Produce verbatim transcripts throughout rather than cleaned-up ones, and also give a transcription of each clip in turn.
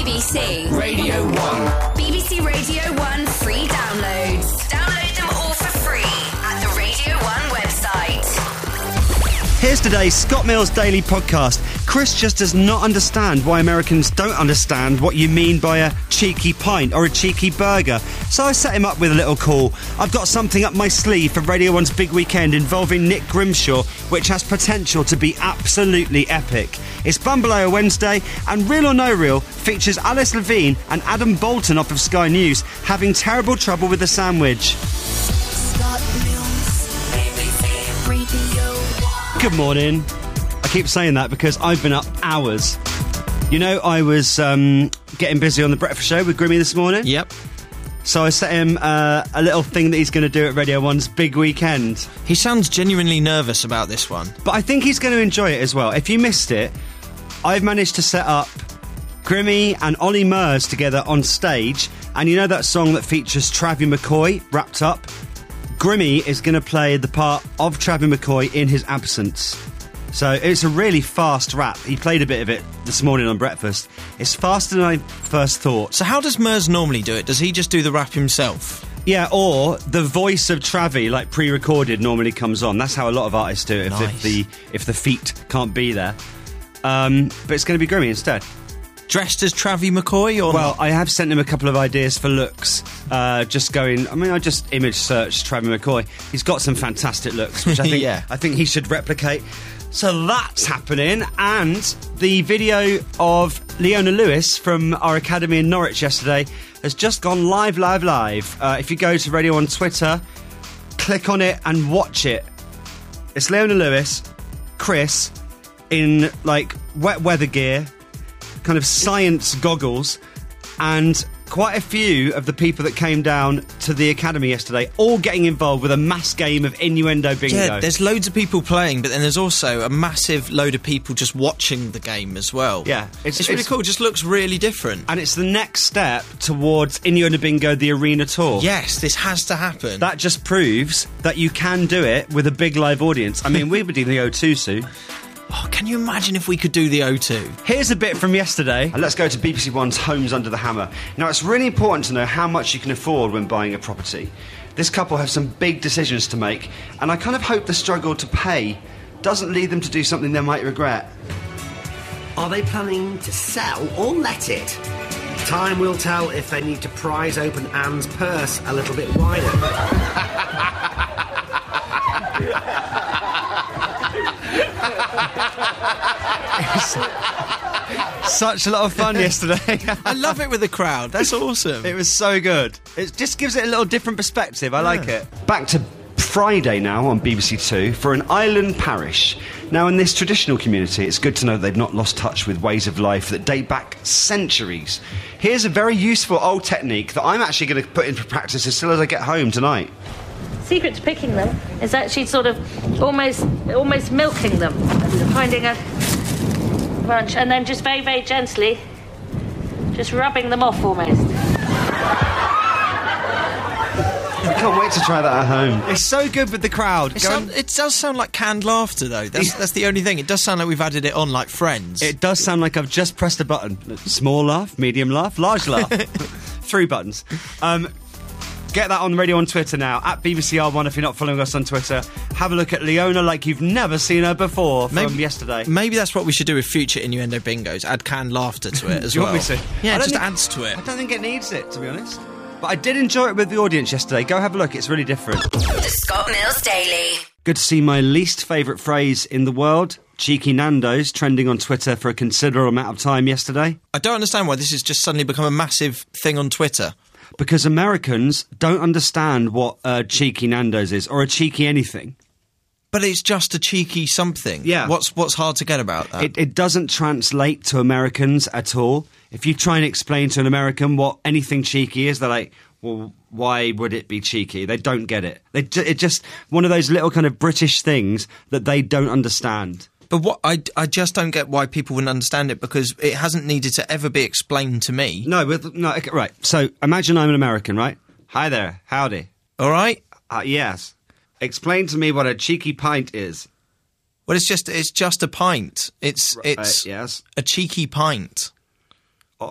B B C Radio one. B B C Radio one free downloads. Download them all for free at the Radio one website. Here's today's Scott Mills Daily Podcast. Chris just does not understand why Americans don't understand what you mean by a cheeky pint or a cheeky burger. So I set him up with a little call. I've got something up my sleeve for Radio one's big weekend involving Nick Grimshaw, which has potential to be absolutely epic. It's Bumbalaya Wednesday, and Real or No Real features Alice Levine and Adam Bolton off of Sky News having terrible trouble with the sandwich. Scott Mills, B B C Radio one. Good morning. I keep saying that because I've been up hours. You know, I was um, getting busy on the breakfast show with Grimmy this morning. Yep. So I set him uh, a little thing that he's going to do at Radio one's big weekend. He sounds genuinely nervous about this one. But I think he's going to enjoy it as well. If you missed it, I've managed to set up Grimmy and Ollie Murs together on stage. And you know that song that features Travie McCoy wrapped up? Grimmy is going to play the part of Travie McCoy in his absence. So it's a really fast rap. He played a bit of it this morning on breakfast. It's faster than I first thought. So how does Murs normally do it? Does he just do the rap himself? Yeah, or the voice of Travie, like pre-recorded, normally comes on. That's how a lot of artists do it, if, Nice. if the if the feet can't be there. Um, but it's going to be Grimmy instead. Dressed as Travie McCoy or Well, not? I have sent him a couple of ideas for looks. Uh, just going, I mean, I just image searched Travie McCoy. He's got some fantastic looks, which I think Yeah. I think he should replicate. So that's happening, and the video of Leona Lewis from our academy in Norwich yesterday has just gone live, live, live. Uh, if you go to Radio one Twitter, click on it and watch it. It's Leona Lewis, Chris, in like wet weather gear, kind of science goggles, and quite a few of the people that came down to the academy yesterday all getting involved with a mass game of innuendo bingo. Yeah, there's loads of people playing, but then there's also a massive load of people just watching the game as well. Yeah, It's, it's- really it's- cool. It just looks really different. And it's the next step towards Innuendo Bingo, the arena tour. Yes, this has to happen. That just proves that you can do it with a big live audience. I mean, we would do the O two soon. Oh, can you imagine if we could do the O two? Here's a bit from yesterday. And let's go to B B C One's Homes Under the Hammer. Now, it's really important to know how much you can afford when buying a property. This couple have some big decisions to make, and I kind of hope the struggle to pay doesn't lead them to do something they might regret. Are they planning to sell or let it? Time will tell if they need to prise open Anne's purse a little bit wider. Such a lot of fun yesterday. I love it with the crowd. That's awesome. It was so good. It just gives it a little different perspective. I like it. Back to Friday now on B B C Two for an island parish. Now, in this traditional community, it's good to know they've not lost touch with ways of life that date back centuries. Here's a very useful old technique that I'm actually going to put into practice as soon as I get home tonight. Secret to picking them is actually sort of almost almost milking them, finding a bunch, and then just very, very gently just rubbing them off almost. I can't wait to try that at home. It's so good with the crowd. It, Go sound, and- it does sound like canned laughter, though. That's, that's the only thing. It does sound like we've added it on like Friends. It does sound like I've just pressed a button. Small laugh, medium laugh, large laugh. Three buttons. Um, get that on Radio on Twitter now, at B B C R one if you're not following us on Twitter. Have a look at Leona like you've never seen her before from Maybe- yesterday. Maybe that's what we should do with future innuendo bingos. Add canned laughter to it as Do you well. want me to? Yeah, I it don't just think- adds to it. I don't think it needs it, to be honest. But I did enjoy it with the audience yesterday. Go have a look, it's really different. The Scott Mills Daily. Good to see my least favourite phrase in the world, Cheeky Nando's, trending on Twitter for a considerable amount of time yesterday. I don't understand why this has just suddenly become a massive thing on Twitter. Because Americans don't understand what a cheeky Nando's is, or a cheeky anything. But it's just a cheeky something. Yeah. What's what's hard to get about that? It, it doesn't translate to Americans at all. If you try and explain to an American what anything cheeky is, they're like, well, why would it be cheeky? They don't get it. They ju- it's just one of those little kind of British things that they don't understand. But what I, I just don't get why people wouldn't understand it, because it hasn't needed to ever be explained to me. No, with, no, okay, right. So imagine I'm an American, right? Hi there, howdy. All right? Uh, yes. Explain to me what a cheeky pint is. Well, it's just it's just a pint. It's it's uh, yes. a cheeky pint. Oh,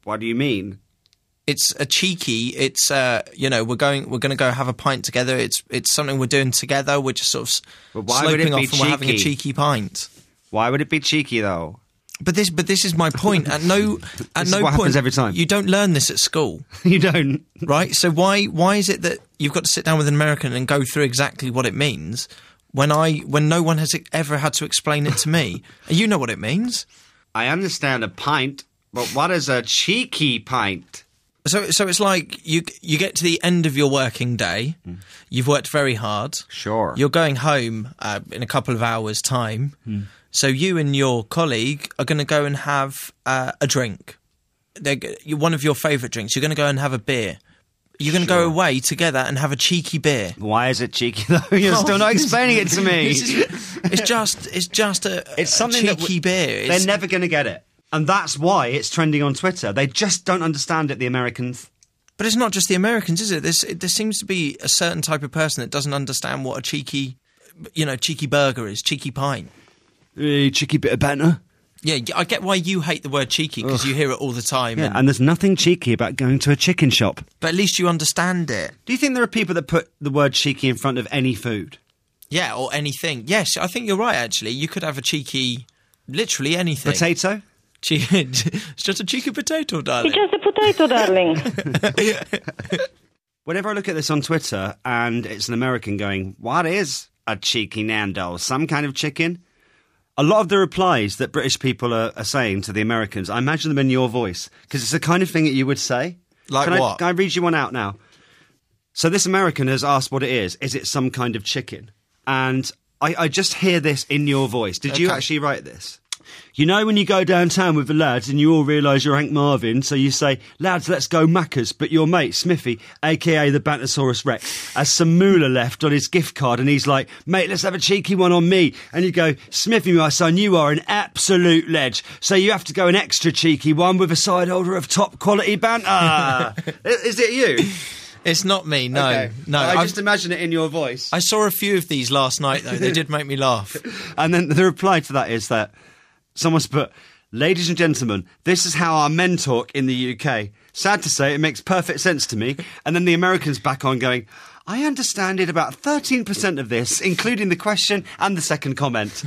What do you mean? It's a cheeky. It's uh, you know, we're going. We're going to go have a pint together. It's it's something we're doing together. We're just sort of But why would sloping it be off and we're having a cheeky? cheeky pint. Why would it be cheeky, though? But this, but this is my point. At no, at is no what point, happens every time. You don't learn this at school, You don't. right? So why, why is it that you've got to sit down with an American and go through exactly what it means when I, when no one has ever had to explain it to me? And you know what it means. I understand a pint, but what is a cheeky pint? So, so it's like you, you get to the end of your working day. You've worked very hard. Sure. You're going home uh, in a couple of hours' time. So you and your colleague are going to go and have uh, a drink. They're, g- you- one of your favourite drinks. You're going to go and have a beer. You're going to go away together and have a cheeky beer. Why is it cheeky, though? You're still not explaining it to me. This is- it's just, it's just a, It's a something that cheeky w- beer. They're It's- never going to get it. And that's why it's trending on Twitter. They just don't understand it, the Americans. But it's not just the Americans, is it? There's, it? There seems to be a certain type of person that doesn't understand what a cheeky, you know, cheeky burger is, cheeky pint. Hey, cheeky bit of banter. Yeah, I get why you hate the word cheeky because you hear it all the time. Yeah, and, and there's nothing cheeky about going to a chicken shop. but at least you understand it. Do you think there are people that put the word cheeky in front of any food? Yeah, or anything. Yes, I think you're right, actually. You could have a cheeky, literally anything. Potato? Che- it's just a cheeky potato, darling. It's just a potato, darling. Whenever I look at this on Twitter and it's an American going, what is a cheeky Nando? Some kind of chicken? A lot of the replies that British people are, are saying to the Americans, I imagine them in your voice, because it's the kind of thing that you would say. Like can what? I, can I read you one out now? So this American has asked what it is. Is it some kind of chicken? And I, I just hear this in your voice. Did you Okay. actually write this? You know when you go downtown with the lads and you all realise you're Hank Marvin, so you say, lads, let's go Macca's, but your mate, Smithy, a k a the Bantosaurus Rex, has some moolah left on his gift card and he's like, mate, let's have a cheeky one on me. And you go, Smithy, my son, you are an absolute ledge, so you have to go an extra cheeky one with a side holder of top quality banter. Is it you? It's not me, no. Okay. No, I I've- just imagine it in your voice. I saw a few of these last night, though. They did make me laugh. And then the reply to that is that someone's put, ladies and gentlemen, this is how our men talk in the U K. Sad to say, it makes perfect sense to me. And then the Americans back on going, I understand it about thirteen percent of this, including the question and the second comment.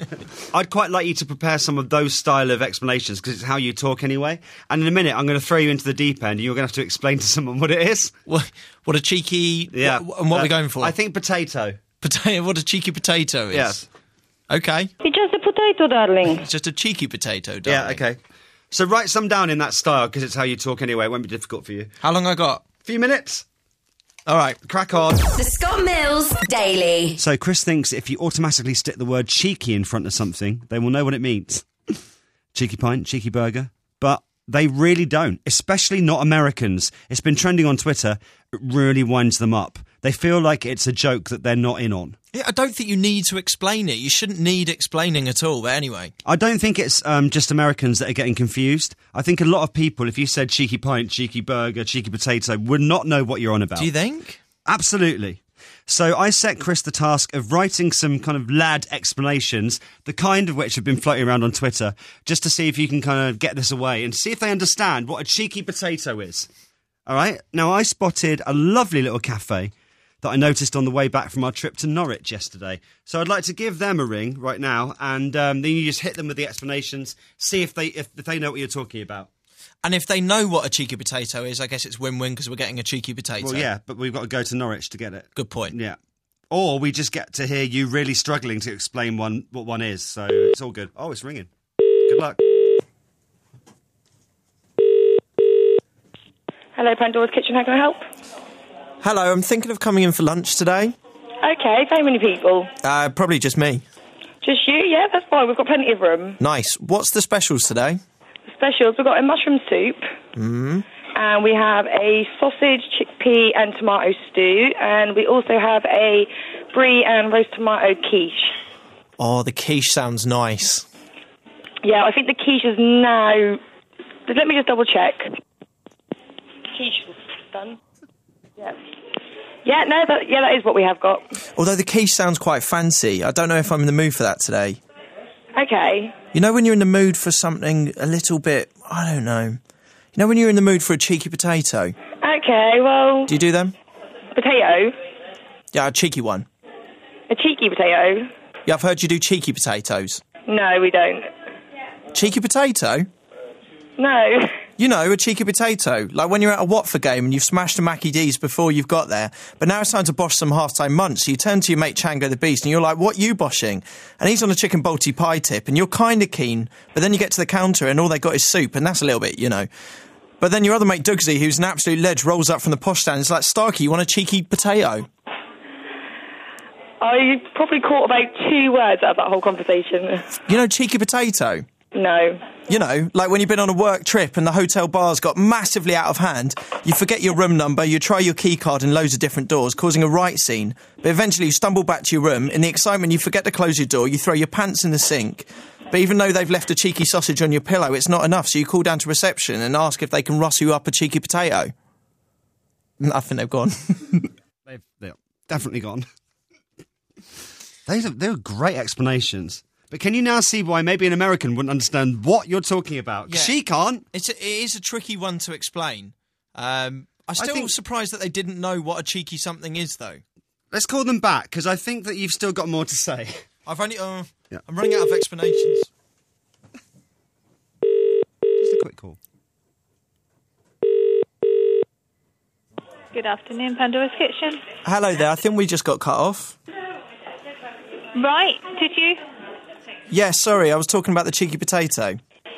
I'd quite like you to prepare some of those style of explanations because it's how you talk anyway. And in a minute, I'm going to throw you into the deep end and you're going to have to explain to someone what it is. What, what a cheeky... Yeah. What, and what Uh, are we going for? I think potato. Potato. What a cheeky potato is. Yes. Okay. It's just a potato, darling. It's just a cheeky potato, darling. Yeah, okay. So write some down in that style because it's how you talk anyway. It won't be difficult for you. How long I got? Few minutes. All right. Crack on. The Scott Mills Daily. So Chris thinks if you automatically stick the word cheeky in front of something, they will know what it means. Cheeky pint, cheeky burger. But they really don't, especially not Americans. It's been trending on Twitter. It really winds them up. They feel like it's a joke that they're not in on. Yeah, I don't think you need to explain it. You shouldn't need explaining at all, but anyway. I don't think it's um, just Americans that are getting confused. I think a lot of people, if you said cheeky pint, cheeky burger, cheeky potato, would not know what you're on about. Do you think? Absolutely. So I set Chris the task of writing some kind of lad explanations, the kind of which have been floating around on Twitter, just to see if you can kind of get this away and see if they understand what a cheeky potato is. All right? Now, I spotted a lovely little cafe that I noticed on the way back from our trip to Norwich yesterday. So I'd like to give them a ring right now, and um, then you just hit them with the explanations, see if they if, if they know what you're talking about. And if they know what a cheeky potato is, I guess it's win-win because we're getting a cheeky potato. Well, yeah, but we've got to go to Norwich to get it. Good point. Yeah. Or we just get to hear you really struggling to explain one what one is. So it's all good. Oh, it's ringing. Good luck. Hello, Pandora's Kitchen. How can I help? Hello, I'm thinking of coming in for lunch today. Okay, how many people? Uh, probably just me. Just you? Yeah, that's fine. We've got plenty of room. Nice. What's the specials today? Specials, we've got a mushroom soup. Mm-hmm. And we have a sausage, chickpea and tomato stew. And we also have a brie and roast tomato quiche. Oh, the quiche sounds nice. Yeah, I think the quiche is now... Let me just double check. Quiche is done. Yeah. Yeah, no, that, yeah, that is what we have got. Although the quiche sounds quite fancy. I don't know if I'm in the mood for that today. Okay. You know when you're in the mood for something a little bit, I don't know, You know when you're in the mood for a cheeky potato? Okay, well, Do you do them? potato. Yeah, a cheeky one. A cheeky potato. Yeah, I've heard you do cheeky potatoes. No, we don't. Cheeky potato? No. You know, a cheeky potato. Like when you're at a Watford game and you've smashed a Mackie D's before you've got there, but now it's time to bosh some half-time munch, so you turn to your mate Chango the Beast and you're like, what you boshing? And he's on a chicken bolty pie tip and you're kind of keen, but then you get to the counter and all they got is soup, and that's a little bit, you know. But then your other mate Dugsy, who's an absolute ledge, rolls up from the posh stand and is like, Starkey, you want a cheeky potato? I probably caught about two words out of that whole conversation. You know, cheeky potato? No. You know, like when you've been on a work trip and the hotel bar's got massively out of hand, you forget your room number, you try your key card in loads of different doors, causing a right scene, but eventually you stumble back to your room, in the excitement you forget to close your door, you throw your pants in the sink, but even though they've left a cheeky sausage on your pillow, it's not enough, so you call down to reception and ask if they can rustle you up a cheeky potato. I think they've gone. They've, they're definitely gone. Those are, they were great explanations. But can you now see why maybe an American wouldn't understand what you're talking about? Yeah. She can't. It's a, it is a tricky one to explain. Um, I'm still think- surprised that they didn't know what a cheeky something is, though. Let's call them back, because I think that you've still got more to say. I've only... Uh, Yeah. I'm running out of explanations. Just a quick call. Good afternoon, Pandora's Kitchen. Hello there, I think we just got cut off. Right, did you? Yeah, sorry, I was talking about the cheeky potato.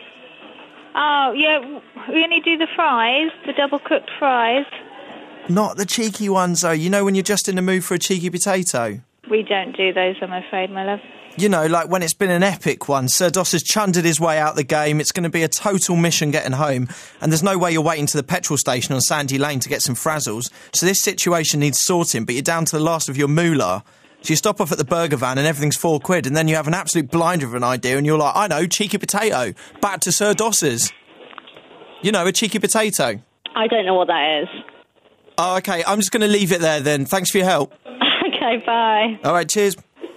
Oh, yeah, we only do the fries, the double-cooked fries. Not the cheeky ones, though. You know when you're just in the mood for a cheeky potato? We don't do those, I'm afraid, my love. You know, like when it's been an epic one. Sir Doss has chundered his way out the game. It's going to be a total mission getting home. And there's no way you're waiting to the petrol station on Sandy Lane to get some frazzles. So this situation needs sorting, but you're down to the last of your moolah. So you stop off at the burger van and everything's four quid, and then you have an absolute blinder of an idea and you're like, I know, cheeky potato. Back to Sir Doss's. You know, a cheeky potato. I don't know what that is. Oh, OK, I'm just going to leave it there then. Thanks for your help. Okay, bye. All right, cheers.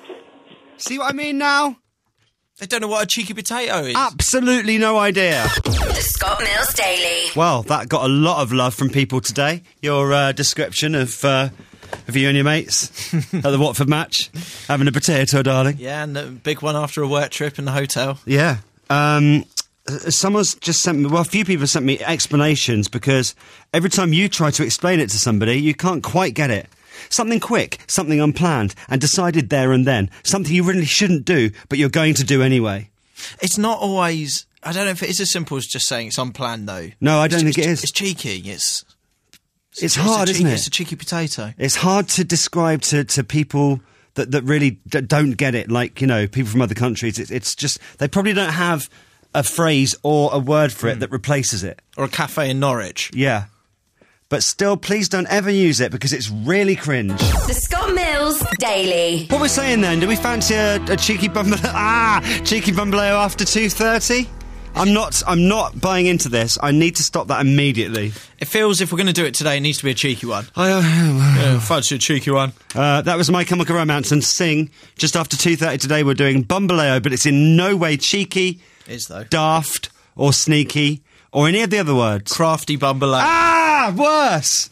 See what I mean now? They don't know what a cheeky potato is. Absolutely no idea. The Scott Mills Daily. Well, that got a lot of love from people today. Your uh, description of... Uh, Of you and your mates at the Watford match, having a potato, darling. Yeah, and a big one after a work trip in the hotel. Yeah. Um, someone's just sent me, well, a few people sent me explanations, because every time you try to explain it to somebody, you can't quite get it. Something quick, something unplanned, and decided there and then. Something you really shouldn't do, but you're going to do anyway. It's not always... I don't know if it is as simple as just saying it's unplanned, though. No, I don't it's, think it's, it is. It's cheeky. It's... It's, it's hard, cheeky, isn't it? It's a cheeky potato. It's hard to describe to, to people that, that really d- don't get it, like, you know, people from other countries. It, it's just, they probably don't have a phrase or a word for it mm. that replaces it. Or a cafe in Norwich. Yeah. But still, please don't ever use it, because it's really cringe. The Scott Mills Daily. What we're saying then, do we fancy a, a cheeky bumble- ah, cheeky bumbaleo after two thirty? I'm not I'm not buying into this. I need to stop that immediately. It feels if we're going to do it today, it needs to be a cheeky one. I, uh, yeah, fancy a cheeky one. Uh, that was My Chemical Romance and Sing. Just after two thirty today, we're doing Bumbaleo, but it's in no way cheeky, it is though, daft, or sneaky, or any of the other words. Crafty Bumbaleo. Ah, worse!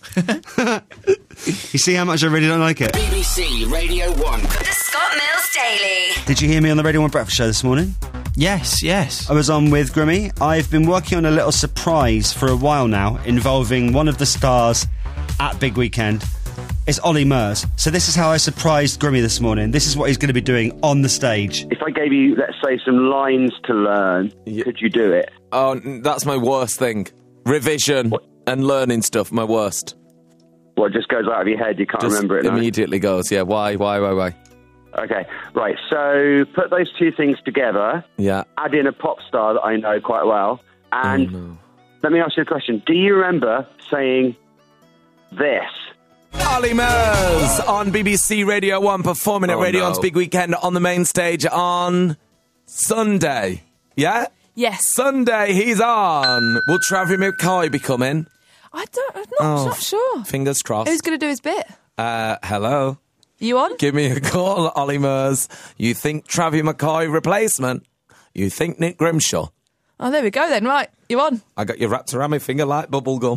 You see how much I really don't like it? B B C Radio one. The Scott Mills Daily. Did you hear me on the Radio one Breakfast Show this morning? Yes, yes. I was on with Grimmy. I've been working on a little surprise for a while now, involving one of the stars at Big Weekend. It's Ollie Murs. So this is how I surprised Grimmy this morning. This is what he's going to be doing on the stage. If I gave you, let's say, some lines to learn, Yeah. could you do it? Oh, n- that's my worst thing. Revision What? and learning stuff, my worst. Well, it just goes out of your head, you can't Just remember it now. immediately goes, yeah, why, why, why, why? Okay, right, so put those two things together, Yeah. add in a pop star that I know quite well, and Oh, no. let me ask you a question. Do you remember saying this? Ollie Murs on B B C Radio one, performing at Oh, Radio no. one's Big Weekend on the main stage on Sunday. Yeah? Yes. Sunday, he's on. Will Travis McCoy be coming? I don't, I'm not, Oh, not sure. Fingers crossed. Who's going to do his bit? Uh, hello? You on? Give me a call, Ollie Murs. You think Travis McCoy replacement? You think Nick Grimshaw? Oh, there we go then. Right, you on? I got you wrapped around my finger like bubble gum.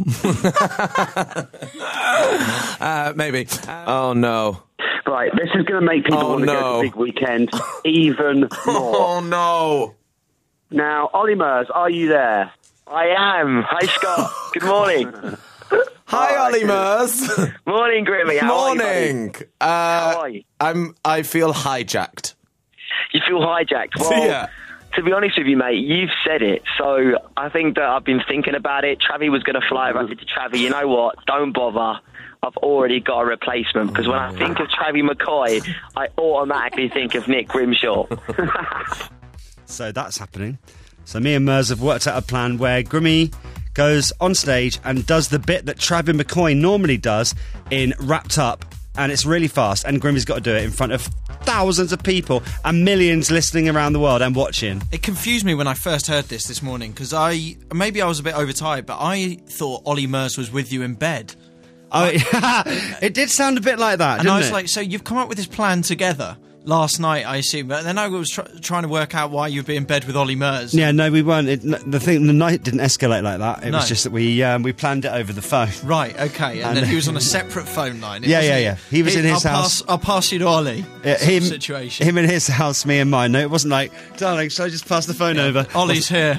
uh, maybe. Oh, no. Right, this is going to make people Oh, want to no. go to Big Weekend even more. Oh, no. Now, Ollie Murs, are you there? I am. Hi, Scott. Good morning. Hi, Ollie Murs. Morning, Grimmy. How Morning. Are you, uh, How are you? I'm. I feel hijacked. You feel hijacked? Well, Yeah. to be honest with you, mate, you've said it. So I think that I've been thinking about it. Travi was going to fly over. I said to Travi, you know what? Don't bother. I've already got a replacement. Because when I think of Travi McCoy, I automatically think of Nick Grimshaw. So that's happening. So me and Mers have worked out a plan where Grimmy goes on stage and does the bit that Travis McCoy normally does in Wrapped Up, and it's really fast, and Grimmy's got to do it in front of thousands of people and millions listening around the world and watching. It confused me when I first heard this this morning, because I... Maybe I was a bit overtired, but I thought Ollie Murs was with you in bed. Oh, it did sound a bit like that, And didn't I was it? like, so you've come up with this plan together last night, I assume, but then I was tr- trying to work out why you'd be in bed with Ollie Murs. Yeah, no, we weren't. It, the thing, the night didn't escalate like that. It No. was just that we um, we planned it over the phone. Right, okay, and, And- then he was on a separate phone line. It Yeah, wasn't- yeah, yeah. He was in his I'll house. Pass, I'll pass you to Ollie. Yeah, sort of him, situation. him in his house, me and mine. No, it wasn't like, darling, shall I just pass the phone over? Ollie's here.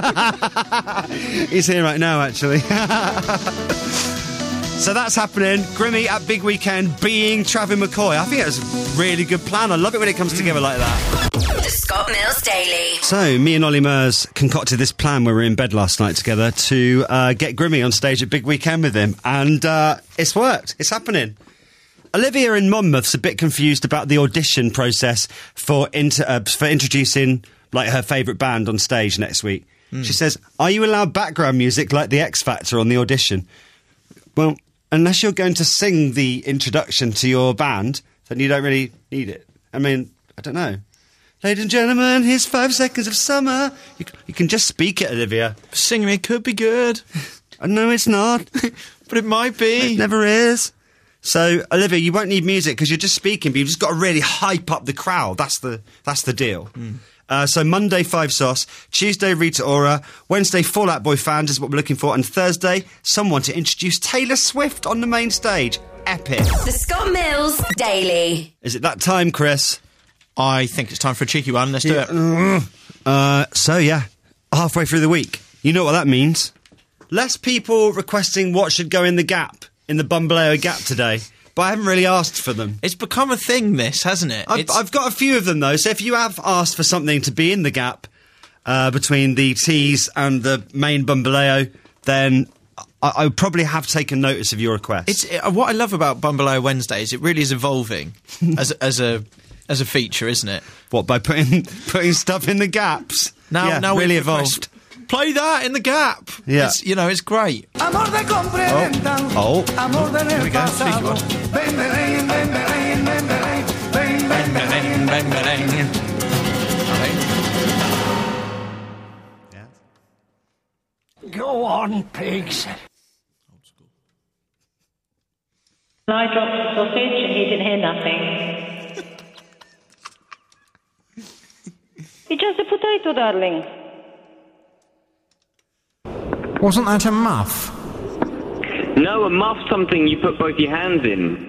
He's here right now, actually. So that's happening. Grimmy at Big Weekend being Travis McCoy. I think it was a really good plan. I love it when it comes together like that. The Scott Mills Daily. So, me and Ollie Murs concocted this plan when we were in bed last night together to uh, get Grimmy on stage at Big Weekend with him. And uh, it's worked. It's happening. Olivia in Monmouth's a bit confused about the audition process for inter- uh, for introducing like her favourite band on stage next week. Mm. She says, are you allowed background music like the X Factor on the audition? Well, unless you're going to sing the introduction to your band, then you don't really need it. I mean, I don't know. Ladies and gentlemen, here's five seconds of summer. You, you can just speak it, Olivia. Singing it could be good. No, it's not. But it might be. It never is. So, Olivia, you won't need music because you're just speaking, but you've just got to really hype up the crowd. That's the that's the deal. Mm. Uh, so Monday, Five Sauce. Tuesday, Rita Ora. Wednesday, Fall Out Boy fans is what we're looking for. And Thursday, someone to introduce Taylor Swift on the main stage. Epic. The Scott Mills Daily. Is it that time, Chris? I think it's time for a cheeky one. Let's do it. Uh, so, yeah, halfway through the week. You know what that means. Less people requesting what should go in the gap, in the Bumbleo gap today. But I haven't really asked for them. It's become a thing, this, hasn't it? I've, It's- I've got a few of them, though. So if you have asked for something to be in the gap uh, between the T's and the main Bumbleo, then I, I would probably have taken notice of your request. It's uh, what I love about Bumbleo Wednesdays. It really is evolving as as a as a feature, isn't it? What, by putting putting stuff in the gaps? Now, yeah, now really we've evolved. Play that in the gap. Yeah. It's, you know, it's great. Oh, oh. Here we go. Cheeky one. Bang, bang, bang. Go on, pigs. I dropped the sausage and he didn't hear nothing. It's just a potato, darling. Wasn't that a muff? No, a muff's something you put both your hands in.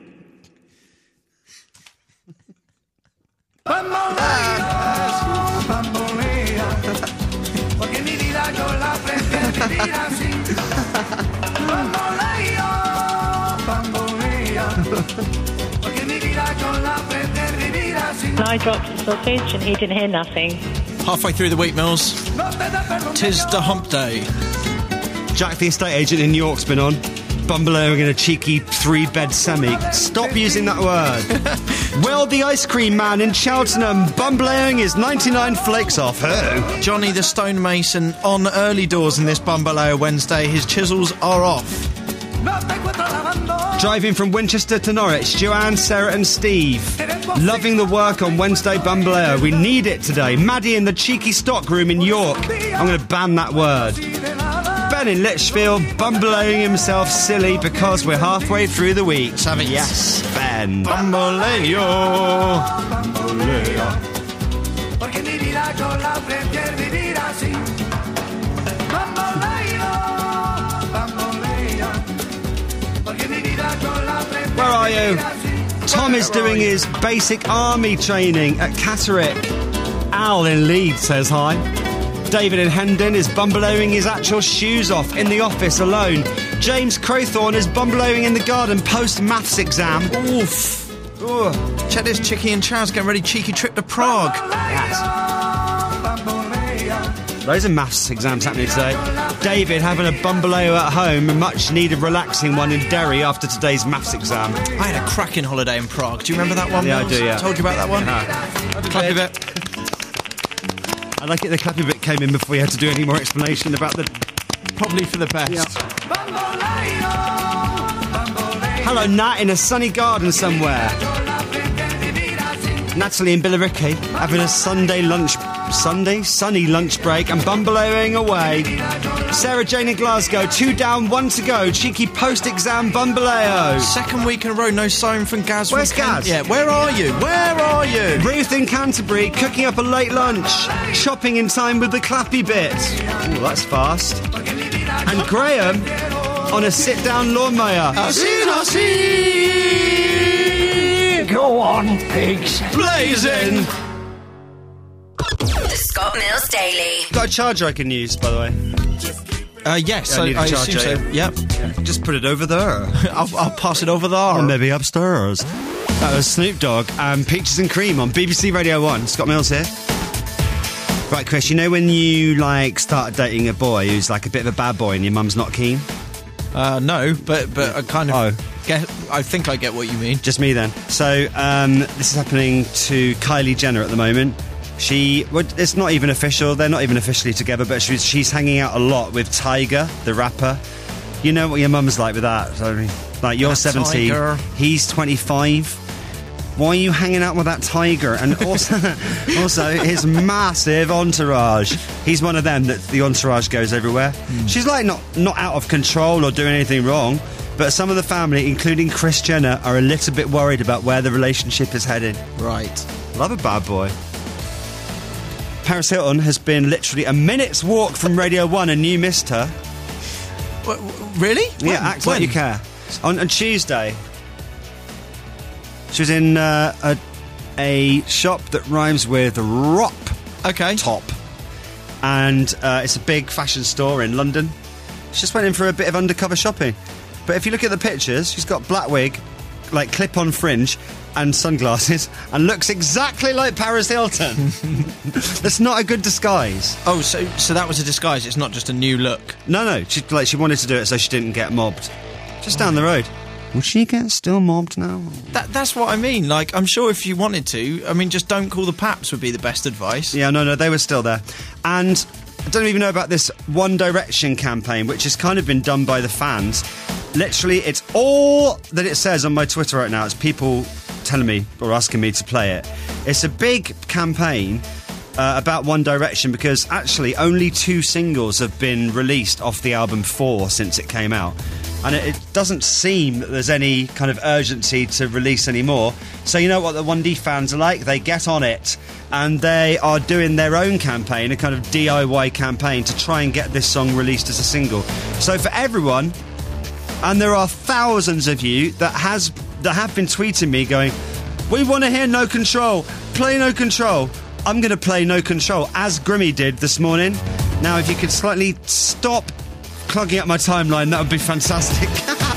I dropped the sausage and he didn't hear nothing. Halfway through the week, Mills. Tis the hump day. Jack the estate agent in New York's been on. Bumbleoing in a cheeky three-bed semi. Stop using that word. Well, the ice cream man in Cheltenham, bumbleoing his ninety-nine flakes off. Who? Johnny the stonemason on early doors in this Bumbleo Wednesday. His chisels are off. Driving from Winchester to Norwich, Joanne, Sarah and Steve. Loving the work on Wednesday Bumbleo. We need it today. Maddie in the cheeky stockroom in York. I'm going to ban that word. Ben in Lichfield, bumbleoing himself silly because we're halfway through the week. Let's have it. Yes, Ben. Bumbleo. Bumbleo. are you? Tom is doing his basic army training at Catterick. Al in Leeds says hi. David in Hendon is bumbleowing his actual shoes off in the office alone. James Crowthorne is bumbleowing in the garden post-maths exam. Oof. Ooh. Check this, Chicky and Chaz getting ready cheeky trip to Prague. Yes. Loads of maths exams happening today. David having a bumbaleo at home, a much needed relaxing one in Derry after today's maths exam. I had a cracking holiday in Prague. Do you remember that one? Yeah, Mills? I do, yeah. I told you about that one? No. Clappy bit. I like it the clappy bit came in before we had to do any more explanation about the... Probably for the best. Yeah. Hello, Nat, in a sunny garden somewhere. Natalie and Billericay having a Sunday lunch... Sunday? Sunny lunch break and bumbalowing away. Sarah Jane in Glasgow, two down, one to go. Cheeky post-exam bumbaleo. Second week in a row, no sign from Gaz. Where's from Kent. Gaz? Yeah, where are you? Where are you? Ruth in Canterbury, cooking up a late lunch. Shopping in time with the clappy bit. Oh, that's fast. And Graham on a sit-down lawnmower. I see, I see. Go on, pigs. Blazing. The Scott Mills Daily. Got a charger I can use, by the way. Uh, yes, Yeah, I I, need a I charger, assume so. yeah. Yep. Just put it over there. I'll, I'll pass it over there. Or maybe upstairs. That was Snoop Dogg and Peaches and Cream on B B C Radio one. Scott Mills here. Right, Chris, you know when you, like, start dating a boy who's, like, a bit of a bad boy and your mum's not keen? Uh, no, but but I kind of Oh. get. I think I get what you mean. Just me then. So, um, this is happening to Kylie Jenner at the moment. She, well, it's not even official, they're not even officially together, but she's, she's hanging out a lot with Tyga, the rapper. You know what your mum's like with that. So, like, you're That seventeen, Tyga. he's twenty-five. Why are you hanging out with that Tiger? And also, also his massive entourage. He's one of them that the entourage goes everywhere. Mm. She's like not, not out of control or doing anything wrong, but some of the family, including Kris Jenner, are a little bit worried about where the relationship is heading. Right. Love a bad boy. Paris Hilton has been literally a minute's walk from Radio one and you missed her. What, really? Yeah, When? act When? like you care. On, on Tuesday. She was in uh, a, a shop that rhymes with rop. Okay. Top. And uh, it's a big fashion store in London. She just went in for a bit of undercover shopping. But if you look at the pictures, she's got black wig, like clip-on fringe, and sunglasses, and looks exactly like Paris Hilton. That's not a good disguise. Oh, so so that was a disguise. It's not just a new look. No, no. She like she wanted to do it so she didn't get mobbed. Just down the road. Will she get still mobbed now? That that's what I mean. Like, I'm sure if you wanted to, I mean, just don't call the Paps would be the best advice. Yeah, no, no, they were still there. And I don't even know about this One Direction campaign, which has kind of been done by the fans. Literally, it's all that it says on my Twitter right now. It's people telling me or asking me to play it. It's a big campaign uh, about One Direction because actually only two singles have been released off the album Four since it came out. And it, it doesn't seem that there's any kind of urgency to release any more. So you know what the one D fans are like? They get on it and they are doing their own campaign, a kind of D I Y campaign to try and get this song released as a single. So for everyone, and there are thousands of you that has that have been tweeting me going, we want to hear No Control, play No Control. I'm going to play No Control, as Grimmy did this morning. Now, if you could slightly stop clogging up my timeline, that would be fantastic.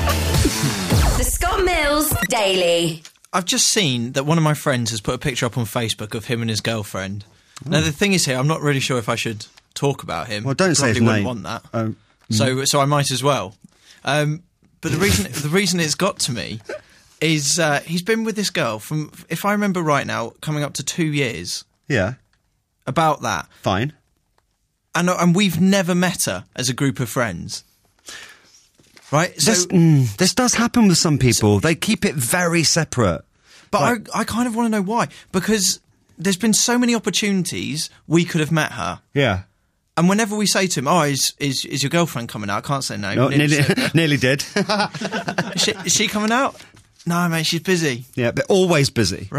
The Scott Mills Daily. I've just seen that one of my friends has put a picture up on Facebook of him and his girlfriend. Oh. Now, the thing is here, I'm not really sure if I should talk about him. Well, don't say his Probably name. wouldn't want that. Um, so, so I might as well. Um, but the reason the reason it's got to me is uh, he's been with this girl from, if I remember right now, coming up to two years. Yeah. About that. Fine. And and we've never met her as a group of friends. Right? So, This, mm, this does happen with some people. They keep it very separate. but Like- I, I kind of want to know why. Because there's been so many opportunities we could have met her. Yeah. And whenever we say to him, oh, is is, is your girlfriend coming out? I can't say no. No, nearly, said that. nearly did. is, she, is she coming out? No, mate, she's busy. Yeah, but always busy. Right?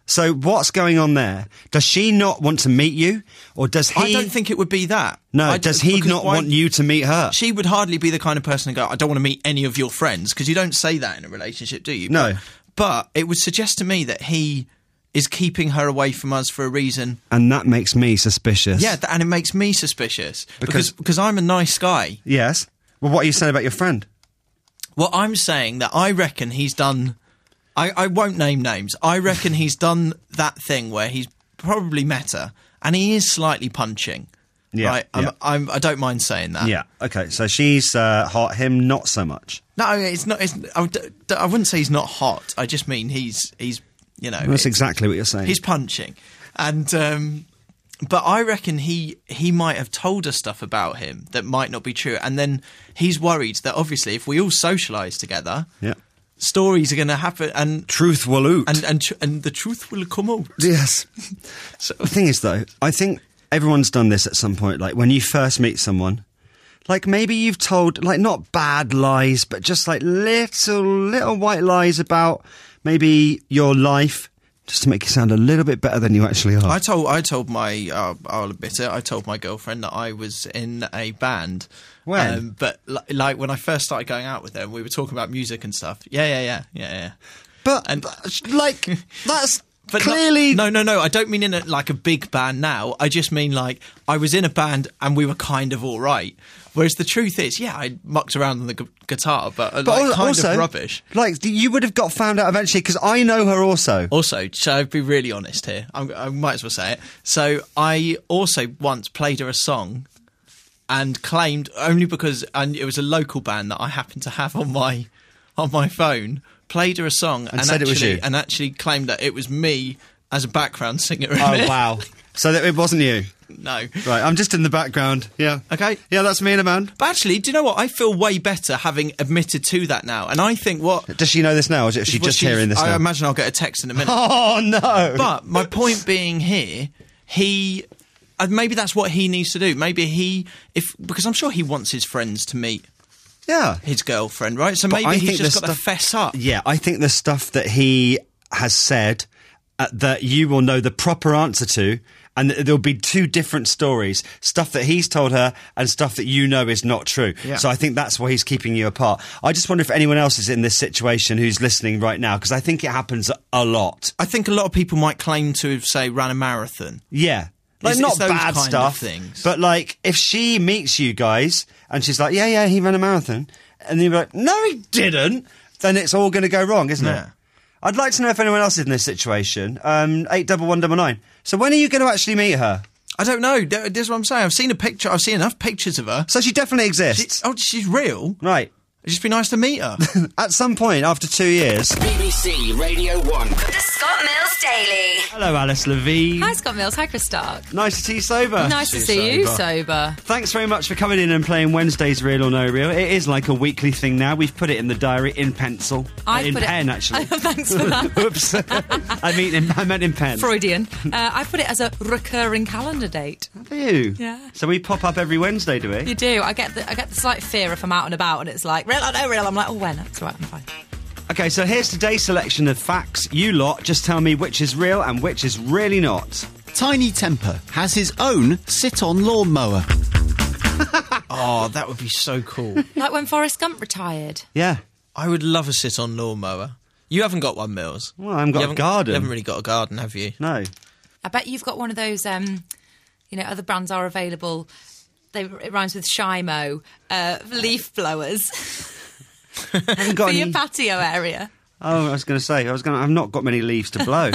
So what's going on there? Does she not want to meet you, or does he? I don't think it would be that. No, I does d- he because not why- want you to meet her? She would hardly be the kind of person to go, I don't want to meet any of your friends, because you don't say that in a relationship, do you? No. But, but it would suggest to me that he is keeping her away from us for a reason. And that makes me suspicious. Yeah, th- and it makes me suspicious. Because- Because because I'm a nice guy. Yes. Well, what are you saying about your friend? Well, I'm saying that I reckon he's done... I, I won't name names. I reckon he's done that thing where he's probably met her, and he is slightly punching. Yeah, Right? I'm, yeah. I'm, I don't mind saying that. Yeah. Okay. So she's uh, hot. Him, not so much. No, it's not... It's, I, would, I wouldn't say he's not hot. I just mean he's... he's you know... That's it's- exactly what you're saying. He's punching. And... Um, but I reckon he, he might have told us stuff about him that might not be true. And then he's worried that, obviously, if we all socialise together... Yeah. Stories are going to happen, and truth will out, and and, tr- and the truth will come out. Yes. So the thing is, though, I think everyone's done this at some point. Like when you first meet someone, like maybe you've told like not bad lies, but just like little little white lies about maybe your life, just to make you sound a little bit better than you actually are. I told I told my uh, I'll admit it. I told my girlfriend that I was in a band. When? Um, but li- like when I first started going out with them, we were talking about music and stuff. Yeah, yeah, yeah, yeah, yeah. But and like that's but clearly not, no, no, no. I don't mean in a, like a big band now. I just mean like I was in a band and we were kind of all right. Whereas the truth is, yeah, I mucked around on the gu- guitar, but, uh, But like, kind also, of rubbish. Like you would have got found out eventually because I know her also. Also, shall I be really honest here? I'm, I might as well say it. So I also once played her a song and claimed, only because and it was a local band that I happened to have on my on my phone, played her a song And and, said it actually, was you? and actually claimed that it was me as a background singer. in Oh it. wow! So that it wasn't you. No. Right, I'm just in the background. Yeah. Okay. Yeah, that's me in a band. But actually, do you know what? I feel way better having admitted to that now. And I think what... Does she know this now, or is she Well, just she's- hearing this I now? imagine I'll get a text in a minute. Oh, no! But my point being here, he... Uh, maybe that's what he needs to do. Maybe he... if Because I'm sure he wants his friends to meet Yeah. his girlfriend, right? So But maybe I he's think just the got to stuff- fess up. Yeah, I think the stuff that he has said uh, that you will know the proper answer to, and th- there'll be two different stories. Stuff that he's told her and stuff that you know is not true. Yeah. So I think that's why he's keeping you apart. I just wonder if anyone else is in this situation who's listening right now, because I think it happens a lot. I think a lot of people might claim to have, say, ran a marathon. Yeah. Like, It's- not it's those bad kind of stuff, things. but like, if she meets you guys and she's like, yeah, yeah, he ran a marathon, and you're like, no, he didn't, then it's all going to go wrong, isn't Yeah. it? I'd like to know if anyone else is in this situation. Um, eight double one double nine. So when are you going to actually meet her? I don't know. Th- This is what I'm saying. I've seen a picture. I've seen enough pictures of her. So she definitely exists. She, oh, she's real. Right. It'd just be nice to meet her. At some point after two years. B B C Radio one. The Scott Mills Daily. Hello, Alice Levine. Hi, Scott Mills. Hi, Chris Stark. Nice to see you sober. Nice to see you sober. Thanks very much for coming in and playing Wednesday's Real or No Real. It is like a weekly thing now. We've put it in the diary in pencil. I Uh, in put it- pen, actually. Thanks for that. Oops. I mean, in, I meant in pen. Freudian. Uh, I put it as a recurring calendar date. Do you? Yeah. So we pop up every Wednesday, do we? You do. I get the I get the slight fear if I'm out and about and it's like, real or no real? I'm like, oh, when? That's right, I'm fine. Okay, so here's today's selection of facts. You lot just tell me which is real and which is really not. Tiny Temper has his own sit-on lawnmower. Oh, that would be so cool. Like when Forrest Gump retired. Yeah. I would love a sit-on lawnmower. You haven't got one, Mills. Well, I haven't got You a haven't- garden. You haven't really got a garden, have you? No. I bet you've got one of those, um, you know, other brands are available. They, it rhymes with Shimo, uh, leaf blowers I haven't got for any... your patio area. Oh, I was going to say, I was going. I've not got many leaves to blow.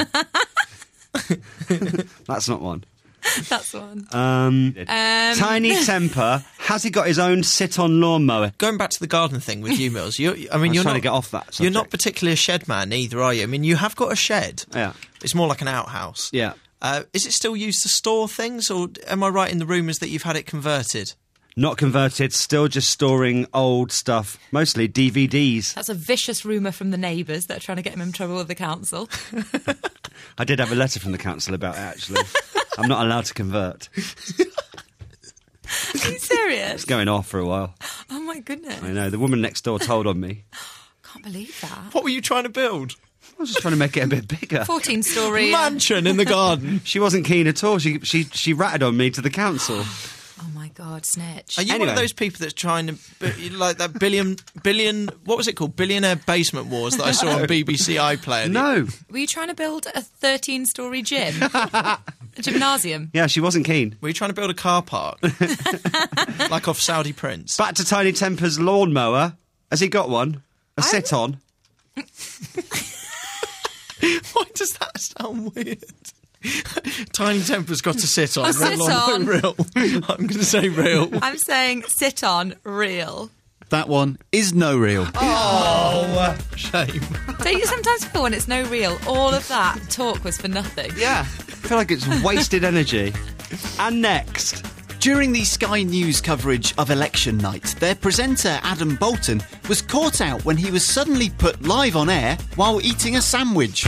That's not one. That's one. Um, Um, Tiny Temper, has he got his own sit-on lawnmower? Going back to the garden thing with you, Mills. You're, I mean, I was you're trying not to get off that You're not subject. particularly a shed man either, are you? I mean, you have got a shed. Yeah. It's more like an outhouse. Yeah. Uh, is it still used to store things, or am I right in the rumours that you've had it converted? Not converted, still just storing old stuff, mostly D V Ds. That's a vicious rumour from the neighbours that are trying to get him in trouble with the council. I did have a letter from the council about it, actually. I'm not allowed to convert. Are you serious? It's going off for a while. Oh my goodness. I know. The woman next door told on me. Can't believe that. What were you trying to build? I was just trying to make it a bit bigger. fourteen-storey mansion in the garden. She wasn't keen at all. She she she ratted on me to the council. Oh my God, snitch. Are you Anyway. one of those people that's trying to, bi- like that billion, billion, what was it called? Billionaire Basement Wars that I saw on B B C iPlayer? No. Were you trying to build a thirteen-storey gym? A gymnasium? Yeah, she wasn't keen. Were you trying to build a car park? Like off Saudi Prince? Back to Tiny Temper's lawnmower. Has he got one? A sit-on? Why does that sound weird? Tiny Temper's got to sit on. A sit real or no on. real. I'm going to say real. I'm saying sit on, real. That one is no real. Oh, shame. Don't you sometimes feel when it's no real, all of that talk was for nothing? Yeah. I feel like it's wasted energy. And next. During the Sky News coverage of election night, their presenter Adam Bolton was caught out when he was suddenly put live on air while eating a sandwich.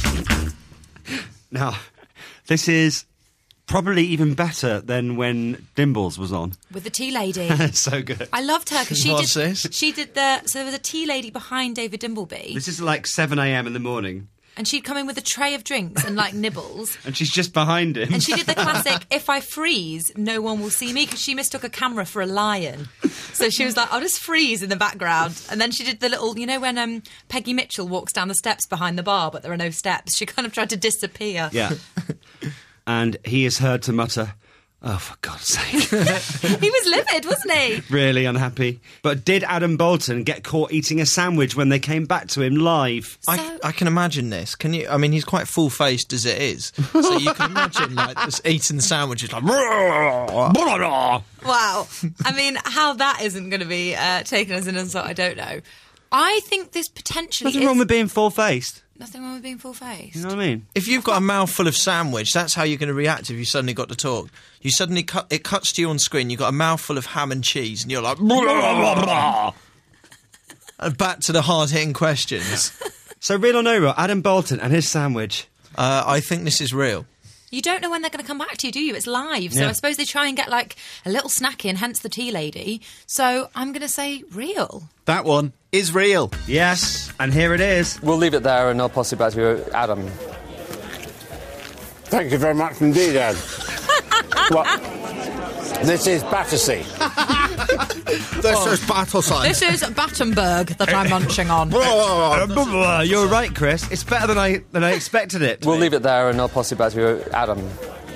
Now, this is probably even better than when Dimbles was on. With the tea lady. So good. I loved her because she What's did. this? She did the. So there was a tea lady behind David Dimbleby, This is like seven a.m. in the morning, and she'd come in with a tray of drinks and like nibbles. and she's just behind him. And she did the classic, if I freeze, no one will see me, because she mistook a camera for a lion. So she was like, I'll just freeze in the background. And then she did the little, you know when um, Peggy Mitchell walks down the steps behind the bar, but there are no steps? She kind of tried to disappear. Yeah. And he is heard to mutter, oh, for God's sake. He was livid, wasn't he? Really unhappy. But did Adam Bolton get caught eating a sandwich when they came back to him live? I, I can imagine this. Can you? I mean, he's quite full-faced as it is, so you can imagine like just eating the sandwich. It's like, Wow. I mean, how that isn't going to be uh, taken as an insult, I don't know. I think this potentially Nothing is... wrong with being full-faced. Nothing wrong with being full-faced. You know what I mean? if you've got a mouthful of sandwich, that's how you're going to react if you suddenly got to talk. You suddenly cut. It cuts to you on screen. You've got a mouthful of ham and cheese, and you're like, and back to the hard-hitting questions. So real or no real, Adam Bolton and his sandwich. Uh, I think this is real. You don't know when they're going to come back to you, do you? It's live. So Yeah. I suppose they try and get, like, a little snack in, hence the tea lady. So I'm going to say real. That one is real. Yes, and here it is. We'll leave it there and I'll pass it back to Adam. Thank you very much indeed, Ed. Well, this is Battersea. This is Battersea. This is Battenberg that I'm munching on. You're right, Chris. It's better than I than I expected it. to We'll be. leave it there and I'll pass it back to Adam.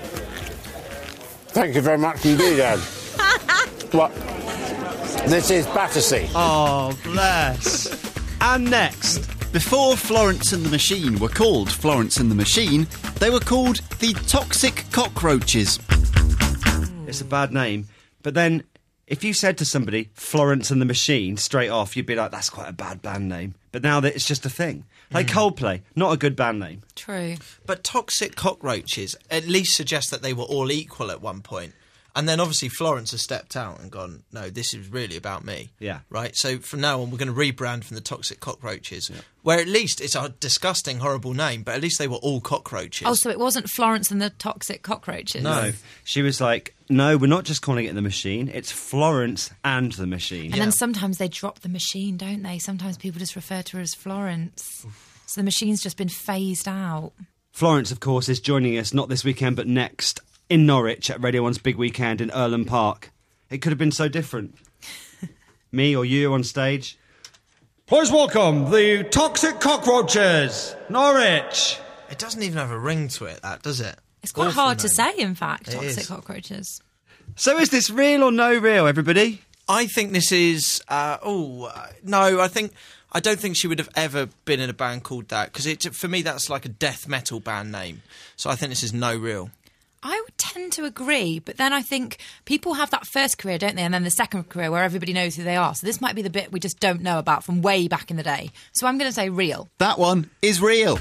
Thank you very much indeed, Ed. Well, this is Battersea. Oh, bless. And next. Before Florence and the Machine were called Florence and the Machine, they were called the Toxic Cockroaches. It's a bad name. But then, if you said to somebody, Florence and the Machine, straight off, you'd be like, that's quite a bad band name. But now that it's just a thing. Like Coldplay, not a good band name. True. But Toxic Cockroaches at least suggest that they were all equal at one point. And then obviously Florence has stepped out and gone, no, this is really about me. Yeah. Right? So from now on, we're going to rebrand from the Toxic Cockroaches, yeah. where at least it's a disgusting, horrible name, but at least they were all cockroaches. Oh, so it wasn't Florence and the Toxic Cockroaches? No. She was like, no, we're not just calling it the Machine, it's Florence and the Machine. And yeah. then sometimes they drop the machine, don't they? Sometimes people just refer to her as Florence. Oof. So the machine's just been phased out. Florence, of course, is joining us not this weekend, but next in Norwich at Radio one's Big Weekend in Earlham Park. It could have been so different. Me or you on stage. Please welcome the Toxic Cockroaches, Norwich. It doesn't even have a ring to it, that, does it? It's quite Awful hard name. to say, in fact, It Toxic is. Cockroaches. So is this real or no real, everybody? I think this is... Uh, oh, uh, no, I think... I don't think she would have ever been in a band called that, because it for me that's like a death metal band name. So I think this is no real. I would tend to agree, but then I think people have that first career, don't they? And then the second career where everybody knows who they are. So this might be the bit we just don't know about from way back in the day. So I'm going to say real. That one is real.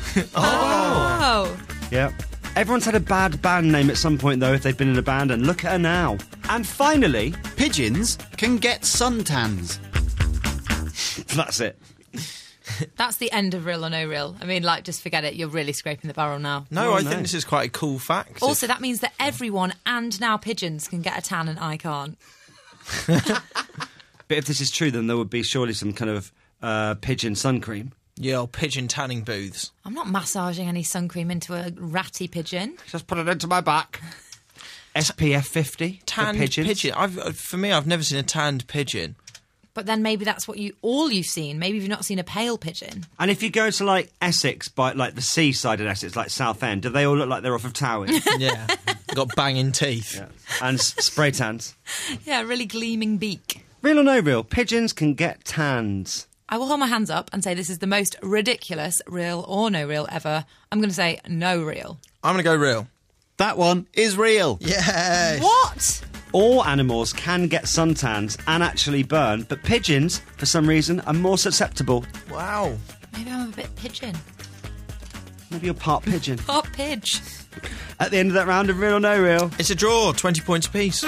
Oh. Yeah. Everyone's had a bad band name at some point, though, if they've been in a band, and look at her now. And finally... Pigeons can get suntans. That's it. That's the end of real or no real. I mean, like, just forget it. You're really scraping the barrel now. No, Oh, I no. think this is quite a cool fact. Also, that means that everyone and now pigeons can get a tan and I can't. But if this is true, then there would be surely some kind of uh, pigeon sun cream. Yeah, old pigeon tanning booths. I'm not massaging any sun cream into a ratty pigeon. Just put it into my back. S P F fifty Tanned for pigeons. pigeon. I've, for me, I've never seen a tanned pigeon. But then maybe that's what you all you've seen. Maybe you've not seen a pale pigeon. And if you go to like Essex, by like the seaside in Essex, like Southend, do they all look like they're off of Towers? Yeah, got banging teeth yeah. and s- spray tans. Yeah, really gleaming beak. Real or no real, pigeons can get tans. I will hold my hands up and say this is the most ridiculous real or no real ever. I'm going to say no real. I'm going to go real. That one is real. Yes. What? All animals can get suntans and actually burn, but pigeons, for some reason, are more susceptible. Wow. Maybe I'm a bit pigeon. Maybe you're part pigeon. Part pidge. At the end of that round of real or no real, it's a draw, twenty points apiece.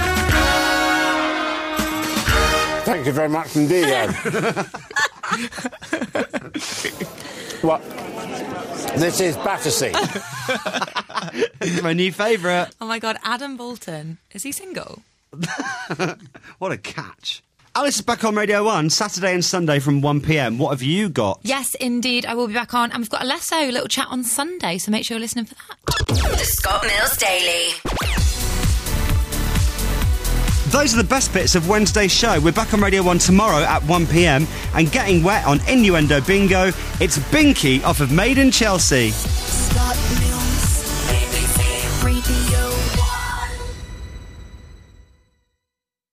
Thank you very much indeed, Ed. What? This is Battersea. This is my new favourite. Oh my God, Adam Bolton. Is he single? What a catch. Alice is back on Radio one, Saturday and Sunday from one p m. What have you got? Yes, indeed, I will be back on. And we've got a Lesso, a little chat on Sunday, so make sure you're listening for that. The Scott Mills Daily. Those are the best bits of Wednesday's show. We're back on Radio one tomorrow at one p m. And getting wet on Innuendo Bingo, it's Binky off of Made in Chelsea. Scott Mills.